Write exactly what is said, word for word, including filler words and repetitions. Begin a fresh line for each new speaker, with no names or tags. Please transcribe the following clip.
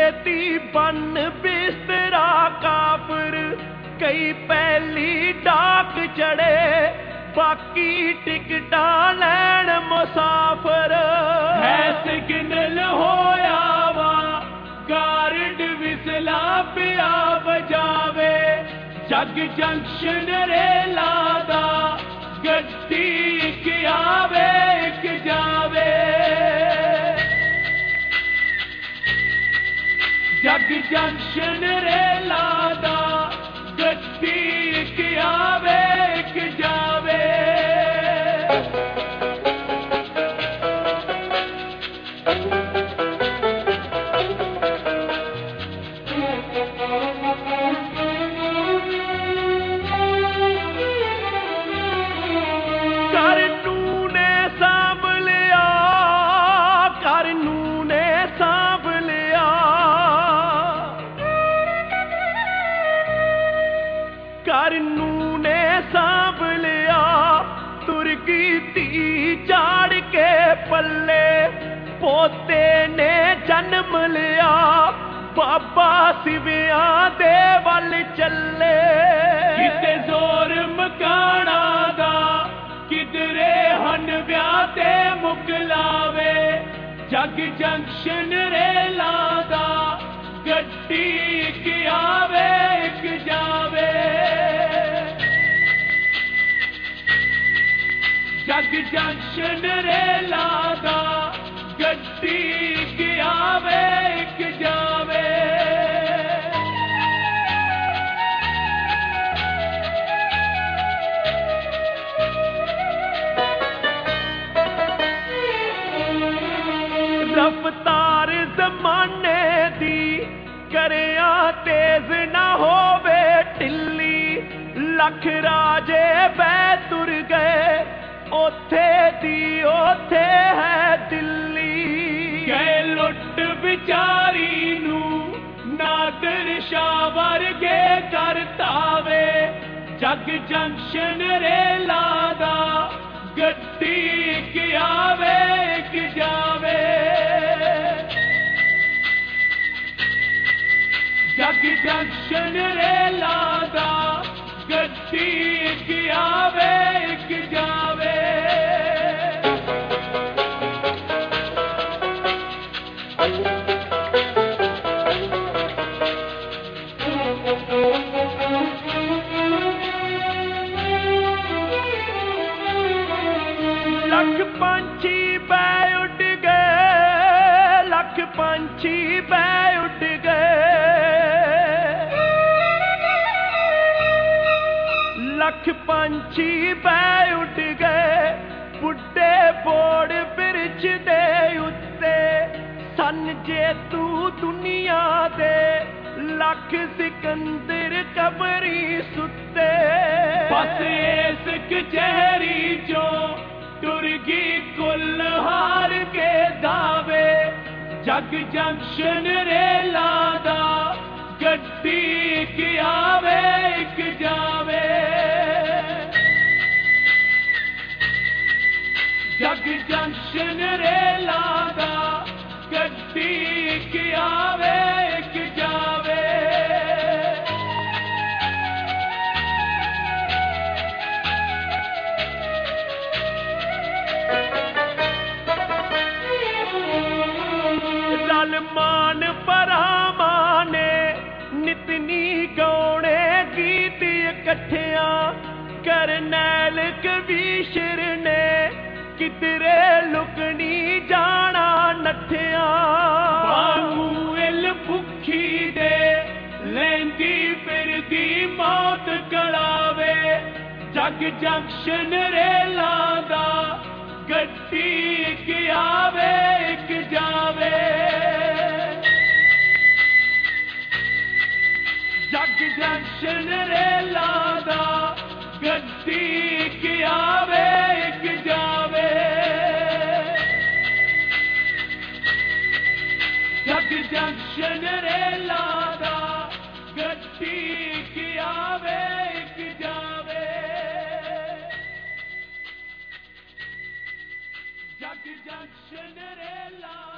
छेती बन बिस्तरा काफिर, कई पहली डाक चढ़े बाकी टिकटा लैन मुसाफर।
है सिग्नल होया वा गार्ड विसला पिया बजावे, जग जंक्शन रेला दा गड्डी इक आवे इक जावे। जग जंक्शन रेला दा गड्डी इक आवे इक जावे।
करनू ने सांभ लिया तुर्की धी चाड़ के पल्ले, पोते ने जन्म लिया बाबा सिविया दे वल चले।
किते जोर मकाना दा किधरे हन ब्याह ते मुकलावे, जग जंक्शन रेला दा गड्डी इक आवे इक जावे। जग जंक्शन रेला दा गड्डी इक आवे इक जावे।
रफ्तार जमाने दी करिया तेज ना होवे ढिल्ली, लख राजे बै तुर गए ओथे दी ओथे है दिल्ली।
गए लुट बिचारी नू नादर शाह वर्गे करतावे, जग जंक्शन रेला दा गड्डी इक आवे इक जावे। जग जंक्शन रेला दा गड्डी इक आवे इक जावे।
लख पंछी बै उड़ गए, लख पंछी बै उड़ गए, लख पंछी बै उड़ गए। बुढ़े बोड़ बिरछ दे उत्ते सन जे तू दुनिया दे, लख सिकंदर कबरी सुते।
बस इस कचहरी चो टुरगी कुल हार के दावे, जग जंक्शन रेला दा गड्डी इक आवे इक जावे। जग जंक्शन रेला दा गड्डी इक आवे इक जावे।
मान परामा ने नितनी गौने गीत इकट्ठिया, करनैल कबीशर ने किधरे लुकनी जाना नठिया।
बामुएल भुखी दे लेंदी फिरदी मौत कड़ावे, जग जंक्शन रेला दा गड्डी इक आवे इक जावे। जग जंक्शन रेला दा गड्डी इक आवे इक जावे। जग जंक्शन रेला दा गड्डी इक आवे इक जावे। जग जंक्शन रेला